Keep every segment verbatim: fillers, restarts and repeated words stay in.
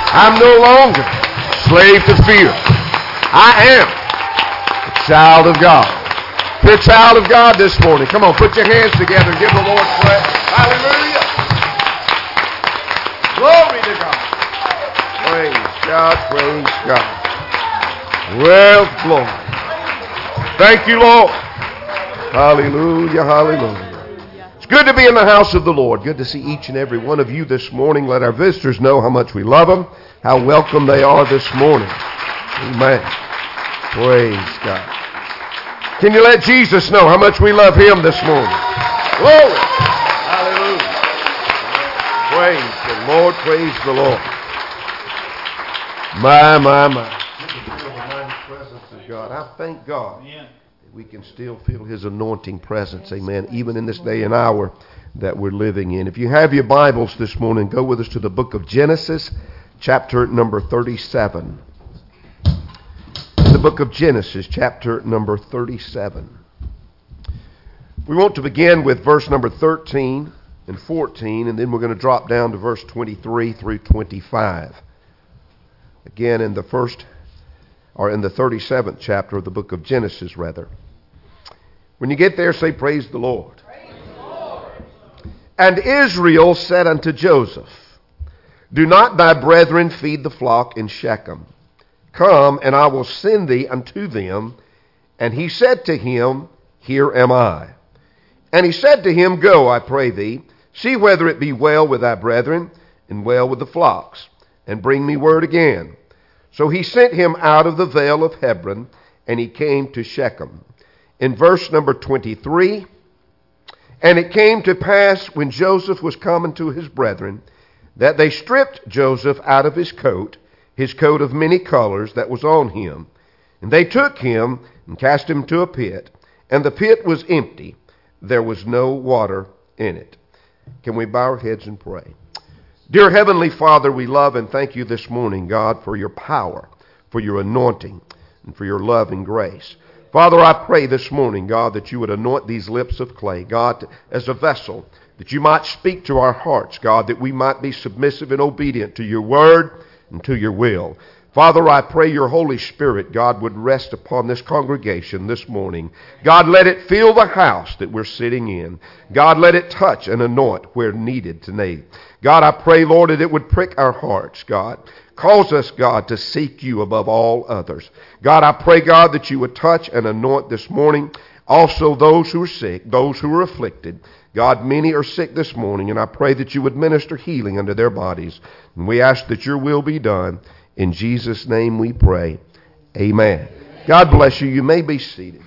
I'm no longer slave to fear. I am a child of God. If you're a child of God this morning, come on, put your hands together and give the Lord praise. Hallelujah. Glory to God. Praise God, praise God. Well, glory. Thank you, Lord. Hallelujah, hallelujah. It's good to be in the house of the Lord. Good to see each and every one of you this morning. Let our visitors know how much we love them, how welcome they are this morning. Amen. Praise God. Can you let Jesus know how much we love him this morning? Glory. Hallelujah. Praise the Lord, praise the Lord. My, my, my. God, I thank God that we can still feel his anointing presence, amen, even in this day and hour that we're living in. If you have your Bibles this morning, go with us to the book of Genesis, chapter number thirty-seven. The book of Genesis, chapter number thirty-seven. We want to begin with verse number thirteen and fourteen, and then we're going to drop down to verse twenty-three through twenty-five. Again, in the first or in the thirty-seventh chapter of the book of Genesis, rather. When you get there, say, praise the Lord. Praise the Lord. And Israel said unto Joseph, do not thy brethren feed the flock in Shechem? Come, and I will send thee unto them. And he said to him, here am I. And he said to him, go, I pray thee, see whether it be well with thy brethren, and well with the flocks, and bring me word again. So he sent him out of the vale of Hebron, and he came to Shechem. In verse number twenty-three, and it came to pass when Joseph was come unto his brethren, that they stripped Joseph out of his coat, his coat of many colors that was on him. And they took him and cast him to a pit, and the pit was empty. There was no water in it. Can we bow our heads and pray? Dear Heavenly Father, we love and thank you this morning, God, for your power, for your anointing, and for your love and grace. Father, I pray this morning, God, that you would anoint these lips of clay, God, as a vessel, that you might speak to our hearts, God, that we might be submissive and obedient to your word and to your will. Father, I pray your Holy Spirit, God, would rest upon this congregation this morning. God, let it fill the house that we're sitting in. God, let it touch and anoint where needed today. God, I pray, Lord, that it would prick our hearts, God. Cause us, God, to seek you above all others. God, I pray, God, that you would touch and anoint this morning also those who are sick, those who are afflicted. God, many are sick this morning, and I pray that you would minister healing unto their bodies. And we ask that your will be done. In Jesus' name we pray. Amen. God bless you. You may be seated.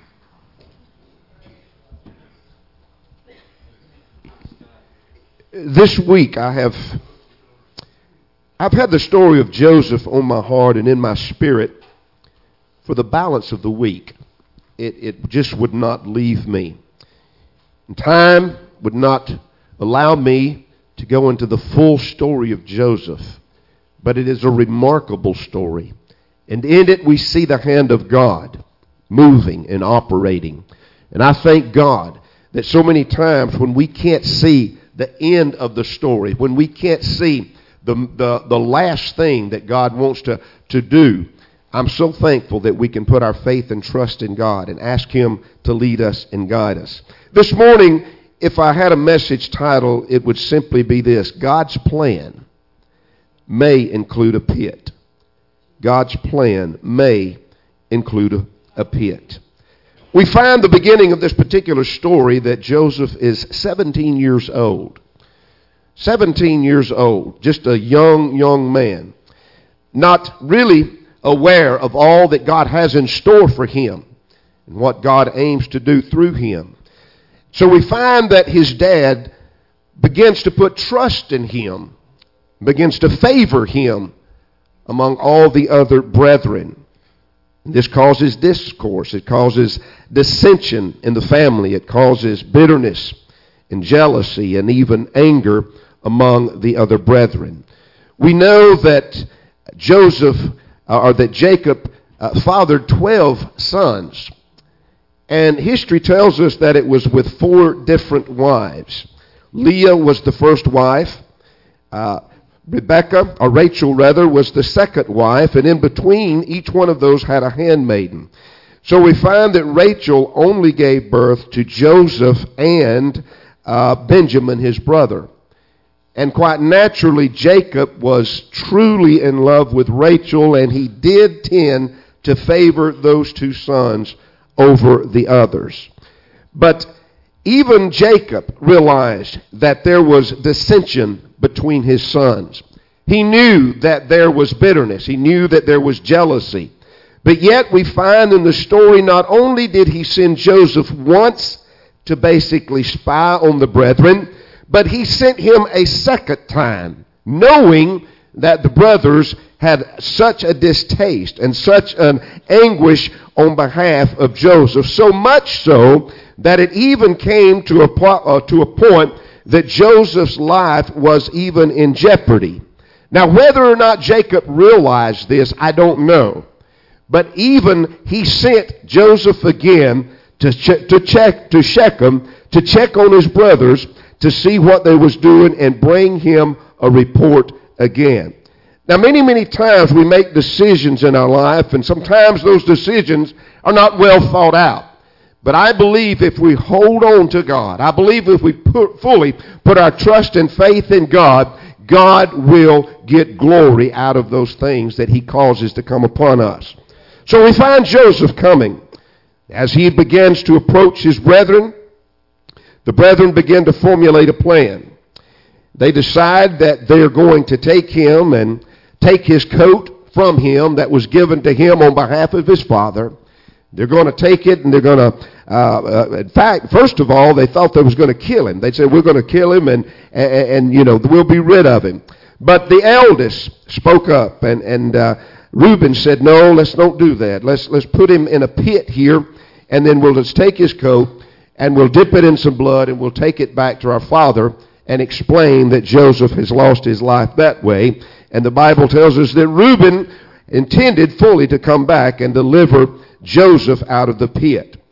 This week I have I've had the story of Joseph on my heart and in my spirit for the balance of the week. It, it just would not leave me. And time would not allow me to go into the full story of Joseph. But it is a remarkable story. And in it we see the hand of God moving and operating. And I thank God that so many times when we can't see the end of the story, when we can't see the, the, the last thing that God wants to, to do, I'm so thankful that we can put our faith and trust in God and ask him to lead us and guide us. This morning, if I had a message title, it would simply be this: God's plan may include a pit. God's plan may include a, a pit. We find the beginning of this particular story that Joseph is seventeen years old. seventeen years old, just a young, young man. Not really aware of all that God has in store for him and what God aims to do through him. So we find that his dad begins to put trust in him, begins to favor him among all the other brethren. This causes discourse. It causes dissension in the family. It causes bitterness and jealousy and even anger among the other brethren. We know that Joseph, or that Jacob, uh, fathered twelve sons. And history tells us that it was with four different wives. Leah was the first wife. Uh, Rebecca, or Rachel rather, was the second wife, and in between, each one of those had a handmaiden. So we find that Rachel only gave birth to Joseph and uh, Benjamin, his brother. And quite naturally, Jacob was truly in love with Rachel, and he did tend to favor those two sons over the others. But even Jacob realized that there was dissension between his sons. He knew that there was bitterness. He knew that there was jealousy. But yet we find in the story, not only did he send Joseph once to basically spy on the brethren, but he sent him a second time, knowing that the brothers had such a distaste and such an anguish on behalf of Joseph, so much so that it even came to a, uh, to a point that Joseph's life was even in jeopardy. Now, whether or not Jacob realized this, I don't know. But even he sent Joseph again to, ch- to check to Shechem to check on his brothers to see what they was doing and bring him a report again. Now, many, many times we make decisions in our life, and sometimes those decisions are not well thought out. But I believe if we hold on to God, I believe if we put, fully put our trust and faith in God, God will get glory out of those things that he causes to come upon us. So we find Joseph coming. As he begins to approach his brethren, the brethren begin to formulate a plan. They decide that they are going to take him and take his coat from him that was given to him on behalf of his father. They're going to take it and they're going to, uh, uh, in fact, first of all, they thought they was going to kill him. They said, we're going to kill him and, and, and, you know, we'll be rid of him. But the eldest spoke up, and, and uh, Reuben said, no, let's don't do that. Let's, let's put him in a pit here, and then we'll just take his coat and we'll dip it in some blood and we'll take it back to our father and explain that Joseph has lost his life that way. And the Bible tells us that Reuben intended fully to come back and deliver Joseph out of the pit.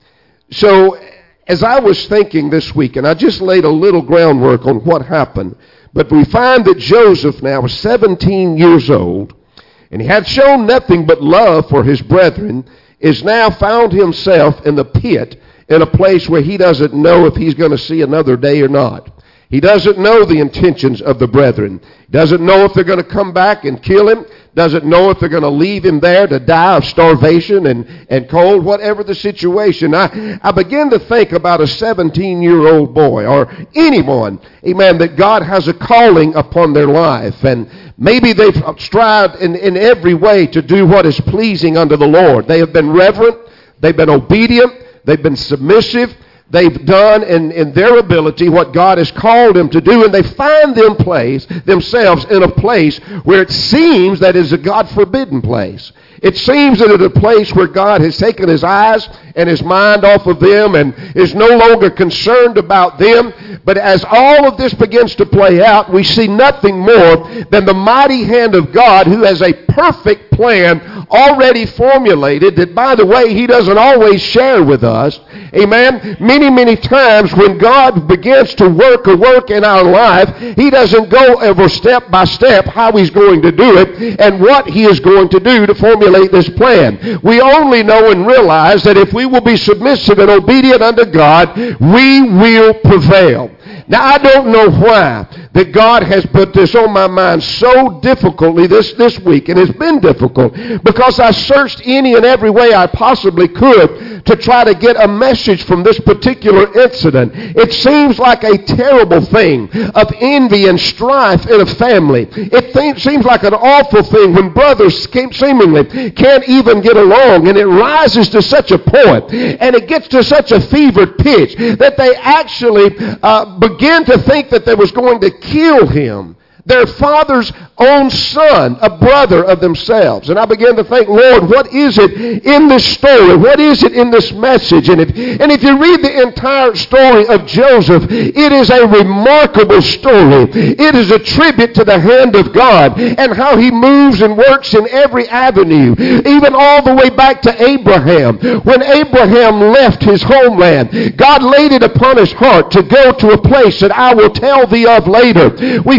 So as I was thinking this week, and I just laid a little groundwork on what happened, but we find that Joseph now was seventeen years old, and he had shown nothing but love for his brethren, is now found himself in the pit in a place where he doesn't know if he's going to see another day or not. He doesn't know the intentions of the brethren. He doesn't know if they're going to come back and kill him. Doesn't know if they're going to leave him there to die of starvation and, and cold, whatever the situation. I, I begin to think about a seventeen-year-old boy or anyone, amen, that God has a calling upon their life. And maybe they've strived in, in every way to do what is pleasing unto the Lord. They have been reverent. They've been obedient. They've been submissive. They've done in, in their ability what God has called them to do, and they find them place, themselves in a place where it seems that is a God-forbidden place. It seems that it's a place where God has taken his eyes and his mind off of them and is no longer concerned about them. But as all of this begins to play out, we see nothing more than the mighty hand of God, who has a perfect plan already formulated that, by the way, he doesn't always share with us. Amen. Many, many times when God begins to work a work in our life, he doesn't go ever step by step how he's going to do it and what he is going to do to formulate this plan. We only know and realize that if we will be submissive and obedient unto God, we will prevail. Now, I don't know why that God has put this on my mind so difficultly this, this week, and it's been difficult because I searched any and every way I possibly could to try to get a message from this particular incident. It seems like a terrible thing of envy and strife in a family. It th- seems like an awful thing when brothers seemingly can't even get along, and it rises to such a point and it gets to such a fevered pitch that they actually uh, begin to think that they was going to kill him, their father's own son, a brother of themselves. And I began to think, Lord, what is it in this story? What is it in this message? And if, and if you read the entire story of Joseph, it is a remarkable story. It is a tribute to the hand of God and how he moves and works in every avenue, even all the way back to Abraham. When Abraham left his homeland, God laid it upon his heart to go to a place that I will tell thee of later. We find that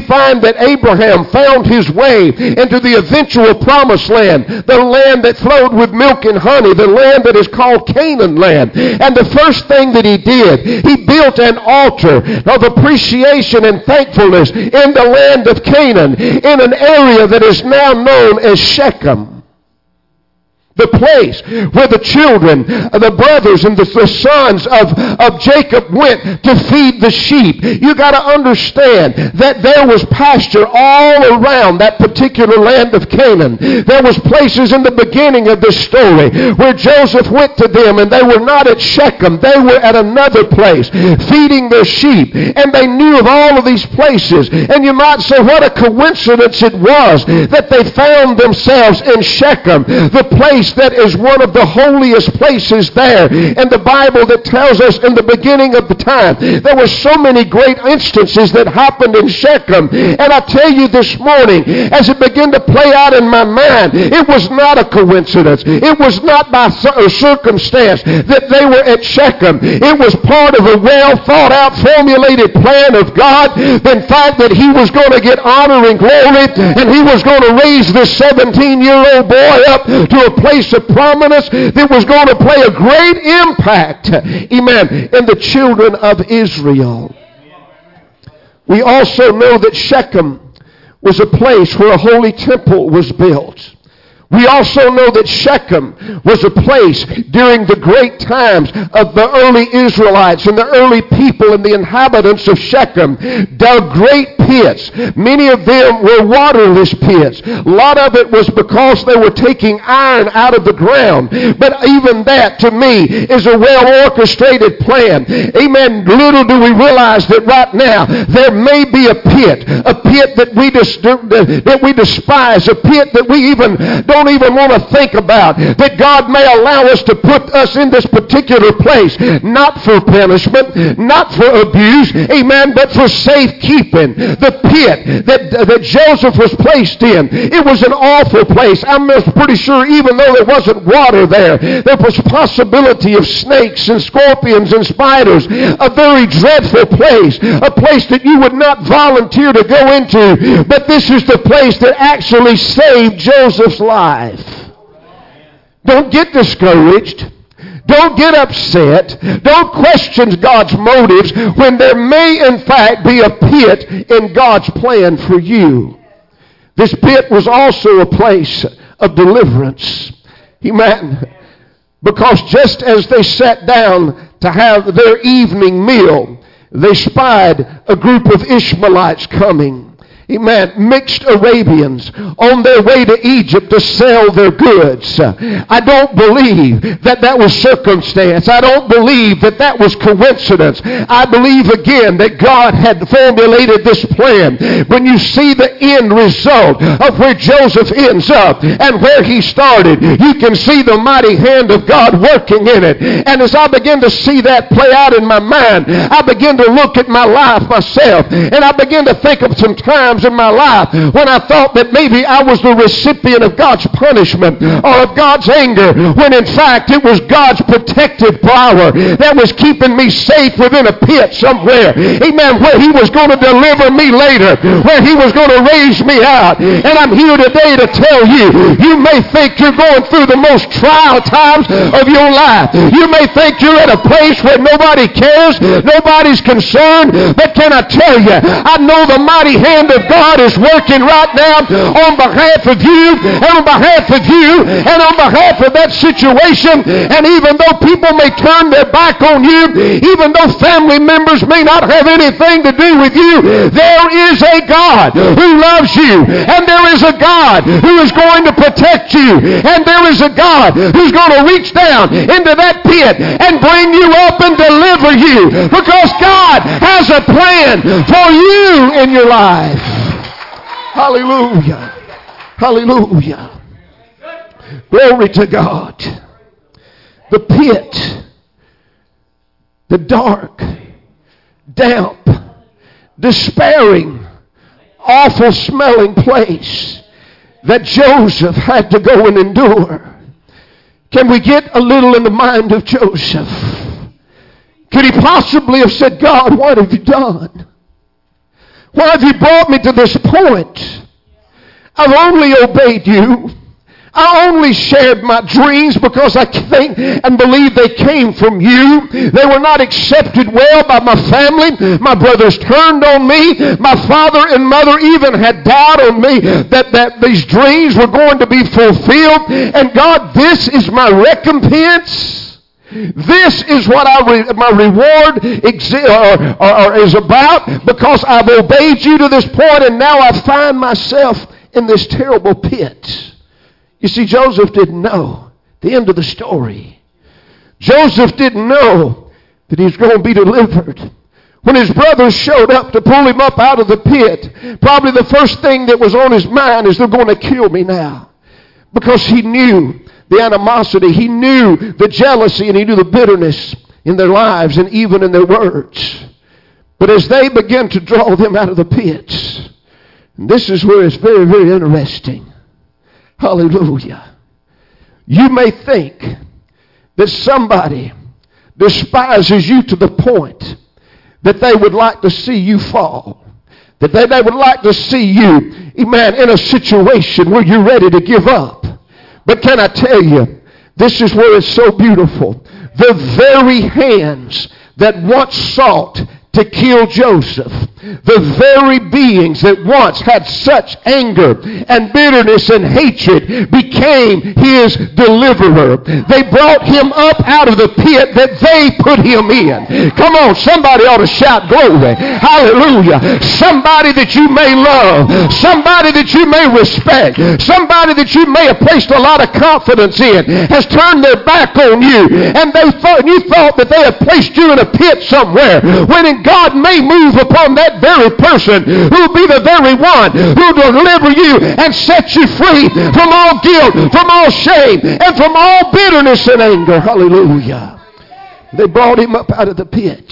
that Abraham found his way into the eventual promised land, the land that flowed with milk and honey, the land that is called Canaan land. And the first thing that he did, he built an altar of appreciation and thankfulness in the land of Canaan, in an area that is now known as Shechem. The place where the children, the brothers and the, the sons of, of Jacob went to feed the sheep. You got to understand that there was pasture all around that particular land of Canaan. There was places in the beginning of this story where Joseph went to them, and they were not at Shechem. They were at another place feeding their sheep, and they knew of all of these places. And you might say, what a coincidence it was that they found themselves in Shechem, the place that is one of the holiest places there in the Bible, that tells us in the beginning of the time there were so many great instances that happened in Shechem. And I tell you this morning, as it began to play out in my mind, it was not a coincidence. It was not by circumstance that they were at Shechem. It was part of a well thought out, formulated plan of God. In fact, that he was going to get honor and glory, and he was going to raise this seventeen year old boy up to a place of prominence that was going to play a great impact, amen, in the children of Israel. We also know that Shechem was a place where a holy temple was built. We also know that Shechem was a place during the great times of the early Israelites and the early people and the inhabitants of Shechem dug great pits. Many of them were waterless pits. A lot of it was because they were taking iron out of the ground. But even that, to me, is a well-orchestrated plan. Amen. Little do we realize that right now there may be a pit, a pit that we, dis- that we despise, a pit that we even don't even want to think about, that God may allow us to put us in this particular place, not for punishment, not for abuse, amen, but for safekeeping. The pit that, that Joseph was placed in, it was an awful place. I'm pretty sure even though there wasn't water there, there was possibility of snakes and scorpions and spiders. A very dreadful place, a place that you would not volunteer to go into, but this is the place that actually saved Joseph's life. Don't get discouraged. Don't get upset. Don't question God's motives when there may in fact be a pit in God's plan for you. This pit was also a place of deliverance. Amen. Because just as they sat down to have their evening meal, they spied a group of Ishmaelites coming. Amen. Mixed Arabians on their way to Egypt to sell their goods. I don't believe that that was circumstance. I don't believe that that was coincidence. I believe again that God had formulated this plan. When you see the end result of where Joseph ends up and where he started, you can see the mighty hand of God working in it. And as I begin to see that play out in my mind, I begin to look at my life myself, and I begin to think of some times in my life when I thought that maybe I was the recipient of God's punishment or of God's anger, when in fact it was God's protective power that was keeping me safe within a pit somewhere. Amen. Where he was going to deliver me later, where he was going to raise me out. And I'm here today to tell you, you may think you're going through the most trial times of your life. You may think you're at a place where nobody cares, nobody's concerned, but can I tell you, I know the mighty hand of God is working right now on behalf of you and on behalf of you and on behalf of that situation. And even though people may turn their back on you, even though family members may not have anything to do with you, there is a God who loves you, and there is a God who is going to protect you, and there is a God who's going to reach down into that pit and bring you up and deliver you, because God has a plan for you in your life. Hallelujah. Hallelujah. Glory to God. The pit, the dark, damp, despairing, awful smelling place that Joseph had to go and endure. Can we get a little in the mind of Joseph? Could he possibly have said, God, what have you done? Why have you brought me to this point? I've only obeyed you. I only shared my dreams because I think and believe they came from you. They were not accepted well by my family. My brothers turned on me. My father and mother even had doubt on me that, that these dreams were going to be fulfilled. And God, this is my recompense. This is what I re- my reward exi- or, or, or is about, because I've obeyed you to this point, and now I find myself in this terrible pit. You see, Joseph didn't know the end of the story. Joseph didn't know that he was going to be delivered. When his brothers showed up to pull him up out of the pit, probably the first thing that was on his mind is, they're going to kill me now. Because he knew the animosity, he knew the jealousy, and he knew the bitterness in their lives and even in their words. But as they began to draw them out of the pits, and this is where it's very, very interesting. Hallelujah. You may think that somebody despises you to the point that they would like to see you fall. That they, they would like to see you, amen, in a situation where you're ready to give up. But can I tell you, this is where it's so beautiful. The very hands that once sought to kill Joseph, the very beings that once had such anger and bitterness and hatred, became his deliverer. They brought him up out of the pit that they put him in. Come on, somebody ought to shout glory. Hallelujah. Somebody that you may love, somebody that you may respect, somebody that you may have placed a lot of confidence in, has turned their back on you, and they thought, you thought that they had placed you in a pit somewhere, when in God may move upon that very person who will be the very one who will deliver you and set you free from all guilt, from all shame, and from all bitterness and anger. Hallelujah. They brought him up out of the pit.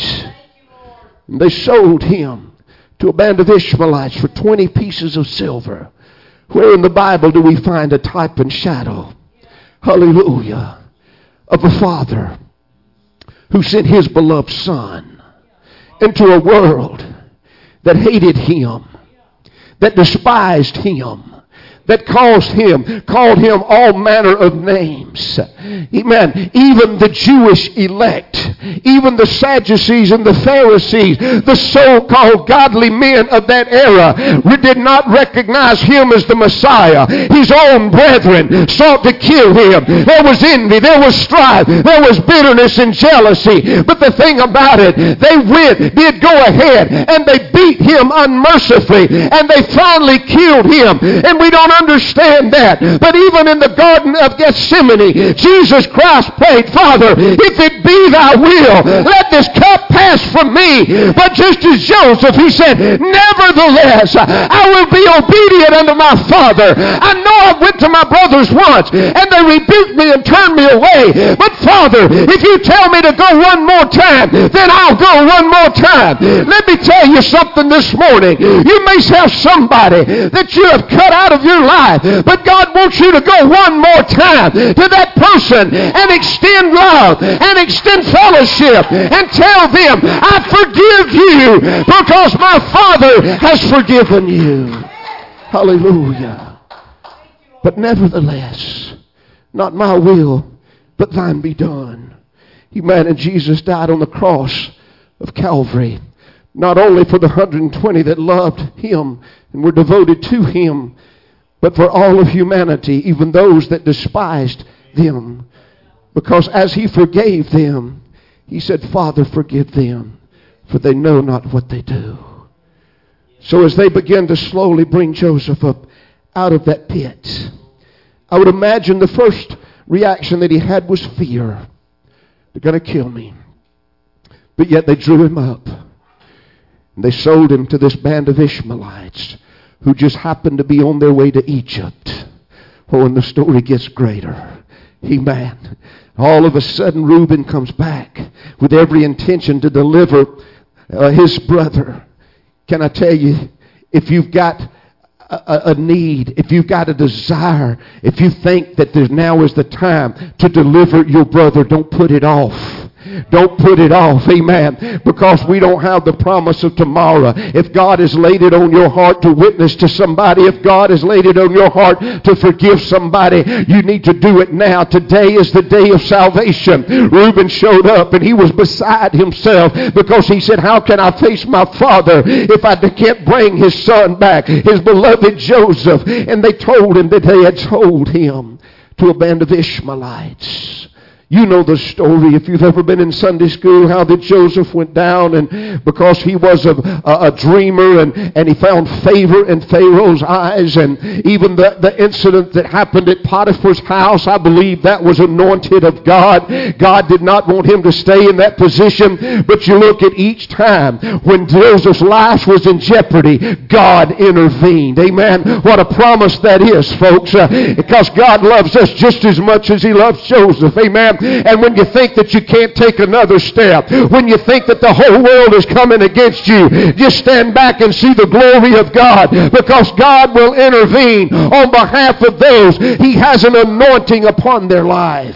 And they sold him to a band of Ishmaelites for twenty pieces of silver. Where in the Bible do we find a type and shadow, hallelujah, of a father who sent his beloved son into a world that hated him, that despised him, that caused him, called him all manner of names. Amen. Even the Jewish elect, even the Sadducees and the Pharisees, the so-called godly men of that era, did not recognize him as the Messiah. His own brethren sought to kill him. There was envy, there was strife, there was bitterness and jealousy. But the thing about it, they went, did go ahead, and they beat him unmercifully, and they finally killed him. And we don't understand that. But even in the Garden of Gethsemane, Jesus Christ prayed, Father, if it be thy will, let this cup pass from me. But just as Joseph, he said, nevertheless, I will be obedient unto my Father. I know I went to my brothers once, and they rebuked me and turned me away. But Father, if you tell me to go one more time, then I'll go one more time. Let me tell you something this morning. You may have somebody that you have cut out of your life, but God wants you to go one more time to that person and extend love and extend fellowship and tell them, I forgive you because my Father has forgiven you. Hallelujah. But nevertheless, not my will, but thine be done. Amen. And Jesus died on the cross of Calvary, not only for the one hundred twenty that loved him and were devoted to him, but for all of humanity, even those that despised them. Because as he forgave them, he said, Father, forgive them, for they know not what they do. So as they began to slowly bring Joseph up out of that pit, I would imagine the first reaction that he had was fear. They're going to kill me. But yet they drew him up. And they sold him to this band of Ishmaelites who just happened to be on their way to Egypt. Oh, and the story gets greater. Amen. All of a sudden, Reuben comes back with every intention to deliver uh, his brother. Can I tell you, if you've got a, a need, if you've got a desire, if you think that there now is the time to deliver your brother, don't put it off. Don't put it off, amen, because we don't have the promise of tomorrow. If God has laid it on your heart to witness to somebody, if God has laid it on your heart to forgive somebody, you need to do it now. Today is the day of salvation. Reuben showed up and he was beside himself because he said, how can I face my father if I can't bring his son back, his beloved Joseph? And they told him that they had told him to a band of Ishmaelites. You know the story, if you've ever been in Sunday school, how that Joseph went down, and because he was a, a, a dreamer, and, and he found favor in Pharaoh's eyes, and even the, the incident that happened at Potiphar's house, I believe that was anointed of God. God did not want him to stay in that position, but you look at each time when Joseph's life was in jeopardy, God intervened. Amen. What a promise that is, folks, uh, because God loves us just as much as he loves Joseph. Amen. And when you think that you can't take another step, when you think that the whole world is coming against you, just stand back and see the glory of God, because God will intervene on behalf of those he has an anointing upon their life.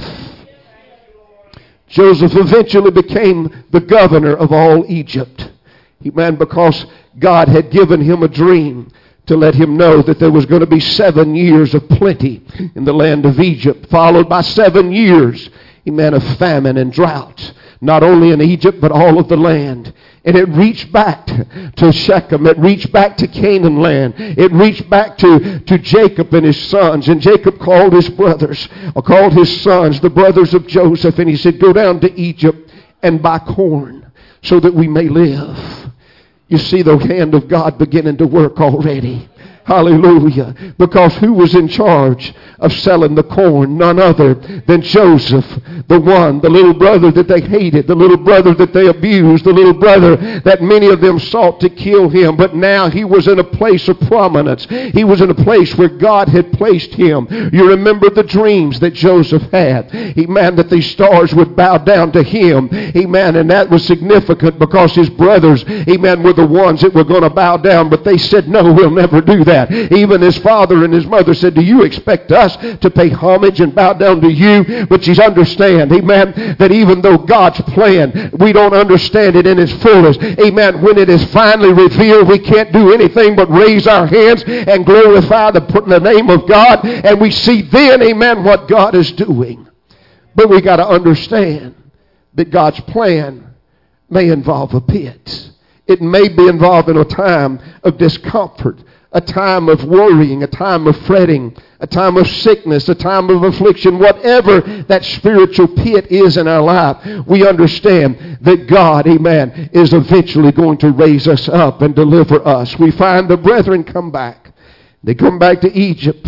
Joseph eventually became the governor of all Egypt. Amen, because God had given him a dream to let him know that there was going to be seven years of plenty in the land of Egypt, followed by seven years, amen, of famine and drought, not only in Egypt, but all of the land. And it reached back to Shechem. It reached back to Canaan land. It reached back to, to Jacob and his sons. And Jacob called his brothers, or called his sons, the brothers of Joseph, and he said, go down to Egypt and buy corn so that we may live. You see the hand of God beginning to work already. Hallelujah. Because who was in charge of selling the corn? None other than Joseph, the one, the little brother that they hated, the little brother that they abused, the little brother that many of them sought to kill him. But now he was in a place of prominence. He was in a place where God had placed him. You remember the dreams that Joseph had. Amen. That these stars would bow down to him. Amen. And that was significant because his brothers, amen, were the ones that were going to bow down. But they said, no, we'll never do that. Even his father and his mother said, do you expect us to pay homage and bow down to you? But you understand, amen, that even though God's plan, we don't understand it in its fullest. Amen. When it is finally revealed, we can't do anything but raise our hands and glorify the, the name of God. And we see then, amen, what God is doing. But we got to understand that God's plan may involve a pit. It may be involved in a time of discomfort, a time of worrying, a time of fretting, a time of sickness, a time of affliction, whatever that spiritual pit is in our life, we understand that God, amen, is eventually going to raise us up and deliver us. We find the brethren come back. They come back to Egypt.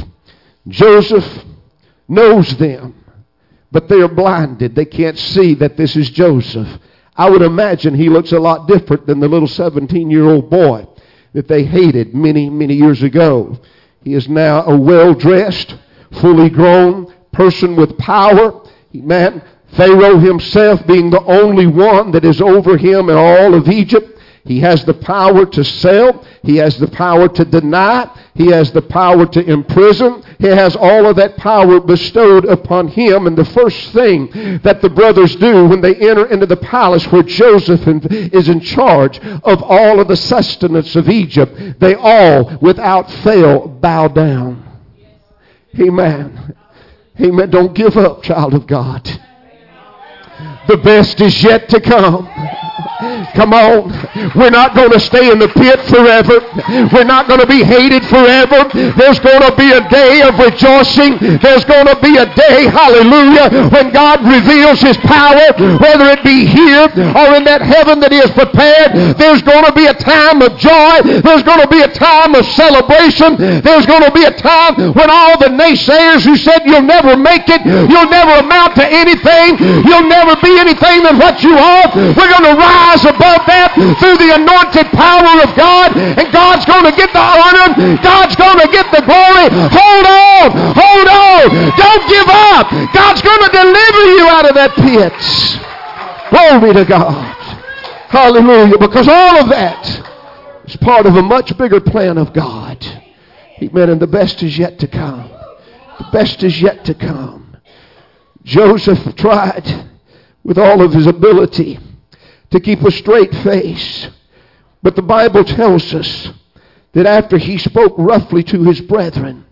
Joseph knows them, but they are blinded. They can't see that this is Joseph. I would imagine he looks a lot different than the little seventeen-year-old boy that they hated many, many years ago. He is now a well-dressed, fully grown person with power. Amen. Pharaoh himself being the only one that is over him in all of Egypt. He has the power to sell. He has the power to deny. He has the power to imprison. He has all of that power bestowed upon him. And the first thing that the brothers do when they enter into the palace where Joseph is in charge of all of the sustenance of Egypt, they all, without fail, bow down. Amen. Amen. Don't give up, child of God. The best is yet to come. Come on. We're not going to stay in the pit forever. We're not going to be hated forever. There's going to be a day of rejoicing. There's going to be a day, hallelujah, when God reveals his power, whether it be here or in that heaven that he has prepared. There's going to be a time of joy. There's going to be a time of celebration. There's going to be a time when all the naysayers who said you'll never make it, you'll never amount to anything, you'll never be anything than what you are, we're going to rise above that through the anointed power of God, and God's going to get the honor. God's going to get the glory. Hold on. Hold on. Don't give up. God's going to deliver you out of that pit. Glory to God. Hallelujah. Because all of that is part of a much bigger plan of God. Amen. And the best is yet to come. The best is yet to come. Joseph tried with all of his ability to keep a straight face. But the Bible tells us that after he spoke roughly to his brethren,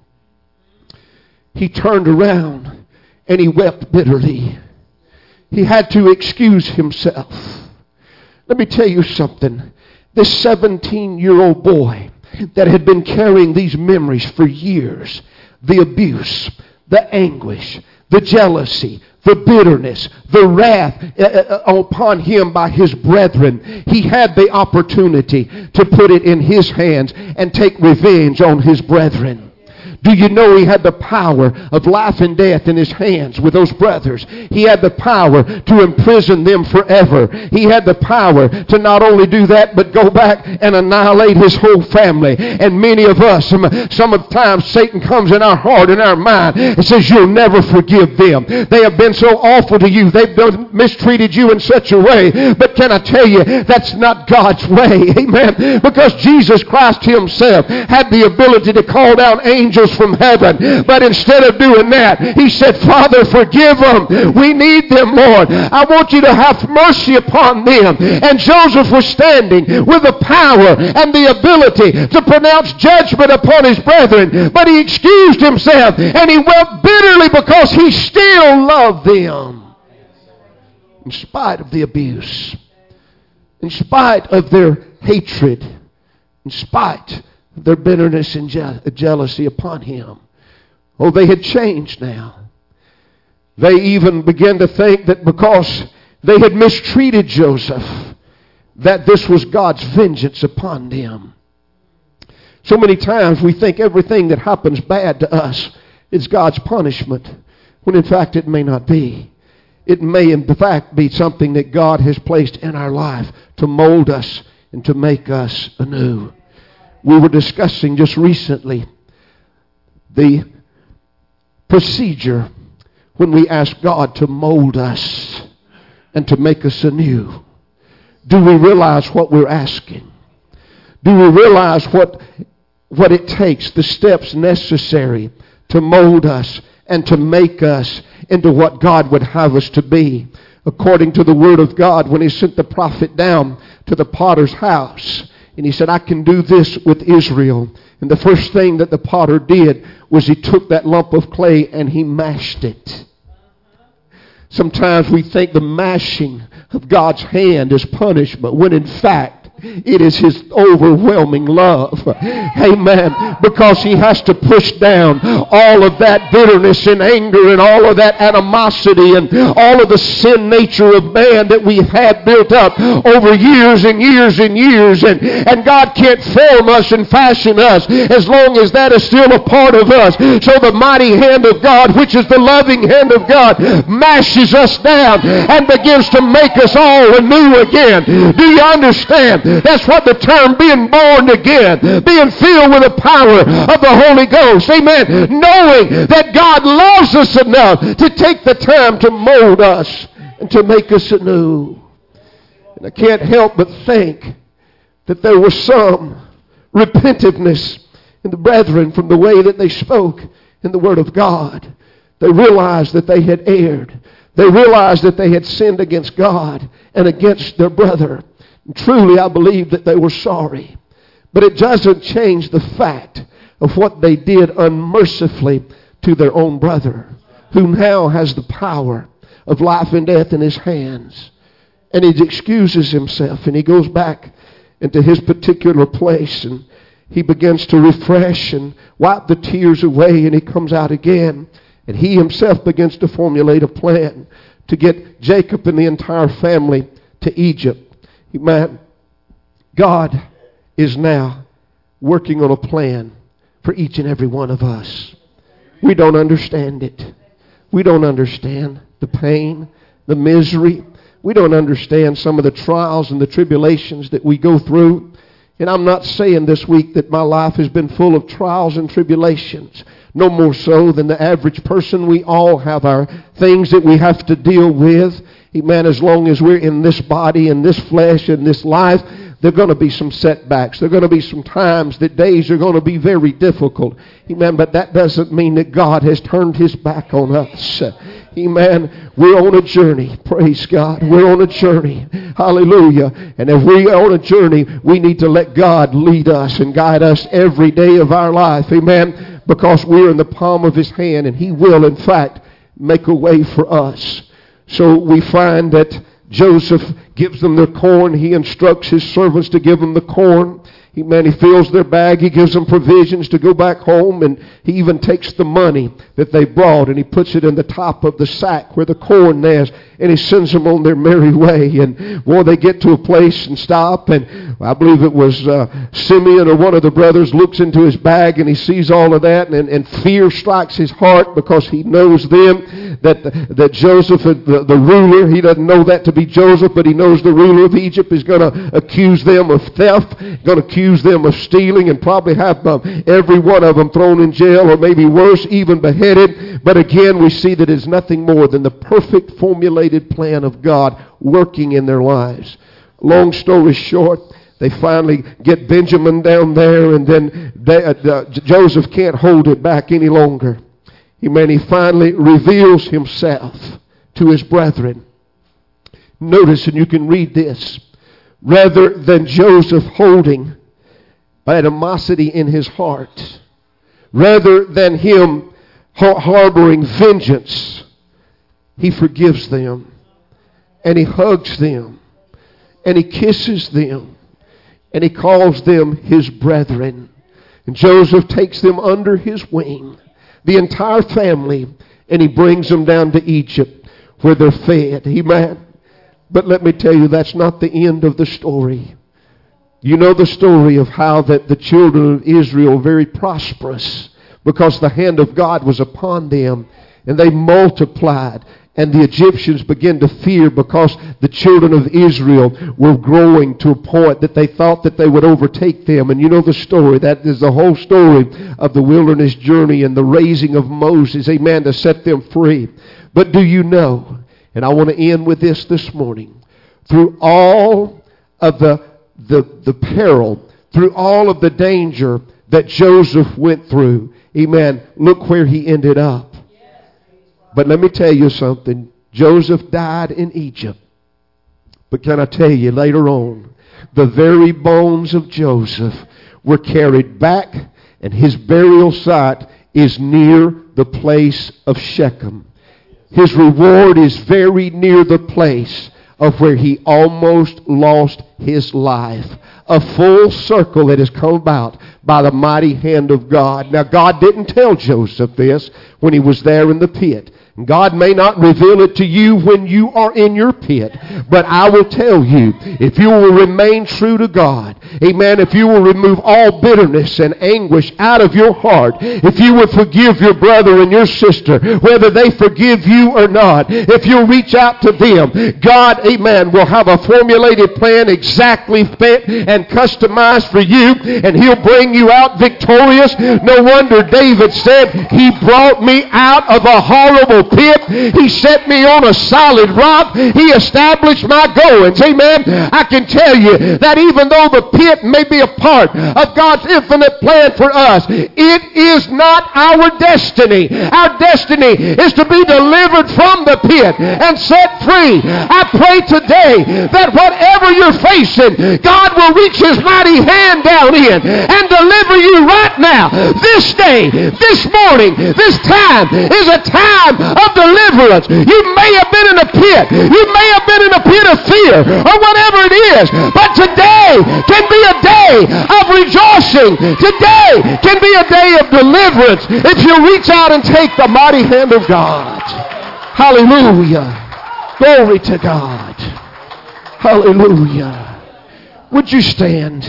he turned around and he wept bitterly. He had to excuse himself. Let me tell you something. This seventeen-year-old boy that had been carrying these memories for years, the abuse, the anguish, the jealousy, the bitterness, the wrath uh, upon him by his brethren, he had the opportunity to put it in his hands and take revenge on his brethren. Do you know he had the power of life and death in his hands with those brothers? He had the power to imprison them forever. He had the power to not only do that, but go back and annihilate his whole family. And many of us, some, some of the times Satan comes in our heart and our mind and says, you'll never forgive them. They have been so awful to you. They've done, mistreated you in such a way. But can I tell you, that's not God's way. Amen. Because Jesus Christ himself had the ability to call down angels from heaven. But instead of doing that, he said, Father, forgive them. We need them, Lord. I want you to have mercy upon them. And Joseph was standing with the power and the ability to pronounce judgment upon his brethren. But he excused himself and he wept bitterly because he still loved them. In spite of the abuse. In spite of their hatred. In spite their bitterness and je- jealousy upon him. Oh, they had changed now. They even began to think that because they had mistreated Joseph, that this was God's vengeance upon them. So many times we think everything that happens bad to us is God's punishment, when in fact it may not be. It may in fact be something that God has placed in our life to mold us and to make us anew. We were discussing just recently the procedure when we ask God to mold us and to make us anew. Do we realize what we're asking? Do we realize what, what it takes, the steps necessary to mold us and to make us into what God would have us to be? According to the Word of God, when he sent the prophet down to the potter's house, and he said, I can do this with Israel. And the first thing that the potter did was he took that lump of clay and he mashed it. Sometimes we think the mashing of God's hand is punishment, when in fact it is his overwhelming love. Amen. Because he has to push down all of that bitterness and anger and all of that animosity and all of the sin nature of man that we've had built up over years and years and years. And, and God can't form us and fashion us as long as that is still a part of us. So the mighty hand of God, which is the loving hand of God, mashes us down and begins to make us all anew again. Do you understand? That's what the term being born again, being filled with the power of the Holy Ghost. Amen. Knowing that God loves us enough to take the time to mold us and to make us anew. And I can't help but think that there was some repentativeness in the brethren from the way that they spoke in the Word of God. They realized that they had erred. They realized that they had sinned against God and against their brother. Truly, I believe that they were sorry. But it doesn't change the fact of what they did unmercifully to their own brother, who now has the power of life and death in his hands. And he excuses himself and he goes back into his particular place and he begins to refresh and wipe the tears away, and he comes out again. And he himself begins to formulate a plan to get Jacob and the entire family to Egypt. Man, God is now working on a plan for each and every one of us. We don't understand it. We don't understand the pain, the misery. We don't understand some of the trials and the tribulations that we go through. And I'm not saying this week that my life has been full of trials and tribulations. No more so than the average person. We all have our things that we have to deal with. Amen. As long as we're in this body and this flesh and this life, there are going to be some setbacks. There are going to be some times that days are going to be very difficult. Amen. But that doesn't mean that God has turned his back on us. Amen. We're on a journey. Praise God. We're on a journey. Hallelujah. And if we're on a journey, we need to let God lead us and guide us every day of our life. Amen. Because we're in the palm of His hand, and He will, in fact, make a way for us. So we find that Joseph gives them their corn. He instructs his servants to give them the corn. He, man, he fills their bag. He gives them provisions to go back home. And he even takes the money that they brought and he puts it in the top of the sack where the corn is. And he sends them on their merry way. And, boy, they get to a place and stop. And I believe it was uh, Simeon or one of the brothers looks into his bag and he sees all of that. And, and fear strikes his heart because he knows then that, that Joseph, the, the ruler, he doesn't know that to be Joseph, but he knows the ruler of Egypt is going to accuse them of theft, going to accuse them of stealing, and probably have um, every one of them thrown in jail, or maybe worse, even beheaded. But again, we see that it's nothing more than the perfect formulated plan of God working in their lives. Long story short, they finally get Benjamin down there, and then they, uh, Joseph can't hold it back any longer. Amen. He finally reveals himself to his brethren. Notice, and you can read this, rather than Joseph holding animosity in his heart, rather than him harboring vengeance, he forgives them, and he hugs them, and he kisses them, and he calls them his brethren. And Joseph takes them under his wing, the entire family, and he brings them down to Egypt where they're fed. Amen. But let me tell you, that's not the end of the story. You know the story of how that the children of Israel were very prosperous because the hand of God was upon them, and they multiplied. And the Egyptians began to fear because the children of Israel were growing to a point that they thought that they would overtake them. And you know the story. That is the whole story of the wilderness journey and the raising of Moses, amen, to set them free. But do you know, and I want to end with this this morning, through all of the, the, the peril, through all of the danger that Joseph went through, amen, look where he ended up. But let me tell you something. Joseph died in Egypt. But can I tell you, later on, the very bones of Joseph were carried back, and his burial site is near the place of Shechem. His reward is very near the place of where he almost lost his life. A full circle that has come about by the mighty hand of God. Now, God didn't tell Joseph this when he was there in the pit. God may not reveal it to you when you are in your pit, but I will tell you, if you will remain true to God, amen, if you will remove all bitterness and anguish out of your heart, if you will forgive your brother and your sister, whether they forgive you or not, if you'll reach out to them, God, amen, will have a formulated plan exactly fit and customized for you, and He'll bring you out victorious. No wonder David said, He brought me out of a horrible pit. He set me on a solid rock. He established my goings. Amen. I can tell you that even though the pit may be a part of God's infinite plan for us, it is not our destiny. Our destiny is to be delivered from the pit and set free. I pray today that whatever you're facing, God will reach His mighty hand down in and deliver you right now. This day, this morning, this time is a time of deliverance. You may have been in a pit. You may have been in a pit of fear or whatever it is. But today can be a day of rejoicing. Today can be a day of deliverance if you reach out and take the mighty hand of God. Hallelujah. Glory to God. Hallelujah. Would you stand?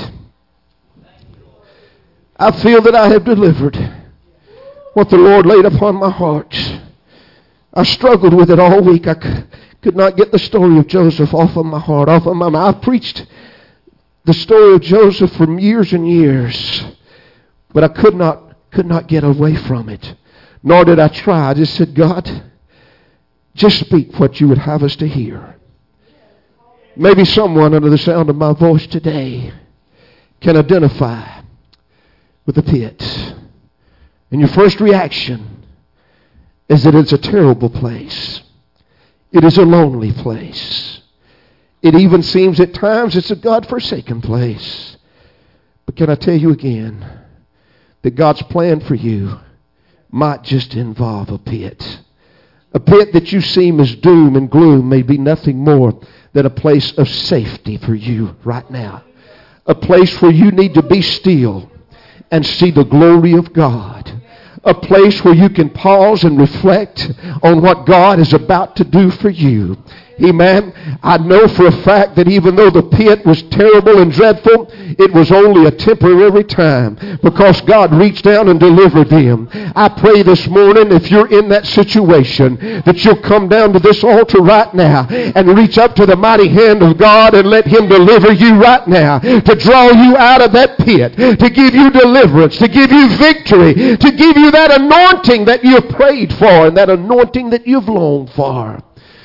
I feel that I have delivered what the Lord laid upon my heart. I struggled with it all week. I c- could not get the story of Joseph off of my heart, off of my mind. I've preached the story of Joseph for years and years, but I could not, could not get away from it. Nor did I try. I just said, God, just speak what you would have us to hear. Maybe someone under the sound of my voice today can identify with the pit. And your first reaction is that it's a terrible place. It is a lonely place. It even seems at times it's a God-forsaken place. But can I tell you again that God's plan for you might just involve a pit. A pit that you seem as doom and gloom may be nothing more than a place of safety for you right now. A place where you need to be still and see the glory of God. A place where you can pause and reflect on what God is about to do for you. Amen. I know for a fact that even though the pit was terrible and dreadful, it was only a temporary time because God reached down and delivered them. I pray this morning, if you're in that situation, that you'll come down to this altar right now and reach up to the mighty hand of God and let Him deliver you right now, to draw you out of that pit, to give you deliverance, to give you victory, to give you that anointing that you've prayed for and that anointing that you've longed for.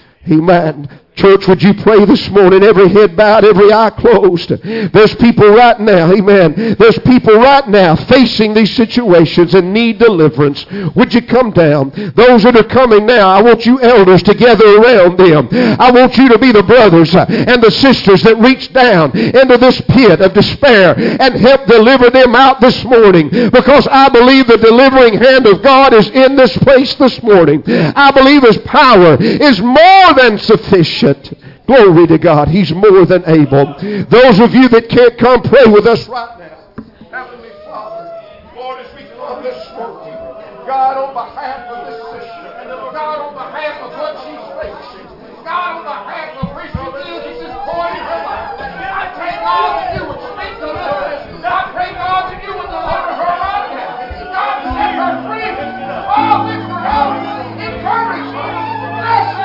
Amen. Church, would you pray this morning? Every head bowed, every eye closed. There's people right now, amen. There's people right now facing these situations and need deliverance. Would you come down? Those that are coming now, I want you elders to gather around them. I want you to be the brothers and the sisters that reach down into this pit of despair and help deliver them out this morning, because I believe the delivering hand of God is in this place this morning. I believe His power is more than sufficient. Glory to God. He's more than able. Those of you that can't come, pray with us right now. Heavenly Father, Lord, as we come this morning, God, on behalf of this sister, God, on behalf of what she's facing, God, on behalf of where she is at this point in her life, I pray, God, that you would speak to her. I pray, God, that you would deliver her right now. God, set her free. Oh, lift her up. Encourage her. Bless her.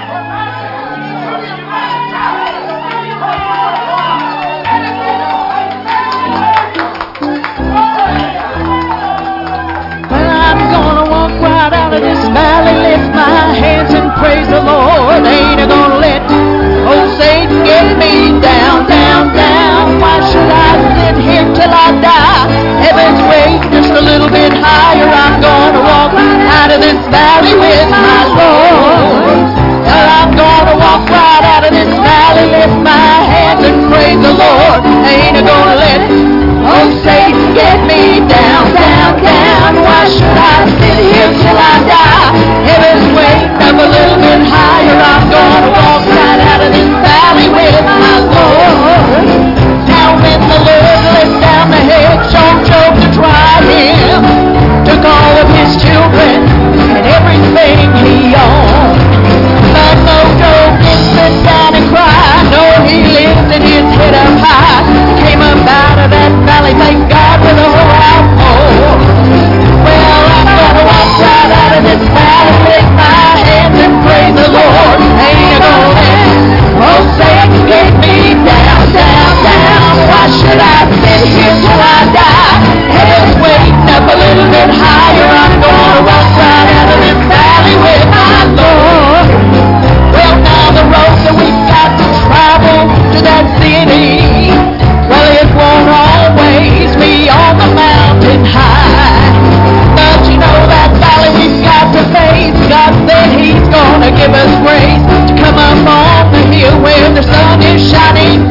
This valley, lift my hands and praise the Lord. Ain't I gonna let old Satan get me down, down, down? Why should I sit here till I die? Heaven's way just a little bit higher. I'm gonna walk out of this valley with my Lord. Well, I'm gonna walk right out of this valley, lift my hands and praise the Lord. Ain't I gonna let old Satan get me down, down, down? Why should I sit here till I die? Heaven's waiting up a little bit higher. I'm gonna walk right out of this valley with my Lord. Now when the Lord let down the head, showed Job to try him, took all of his children and everything he owned. But no, Job didn't sit down and cry. No, he lifted his head up high, came up out of that valley, thank God, with a whole household. Well, I'm gonna walk right out of this valley, lift my hands and praise the Lord. Ain't I gonna let old Satan get me down, down, down? Why should I sit here till I die? Heaven's waiting up a little bit higher. I'm gonna walk right out of this valley with my Lord. Well, now the road that we've got to travel to that city, well, it won't always be on the mountain high. But you know that valley we've got to face, God said He's gonna give us grace to come up on the hill where the sun is shining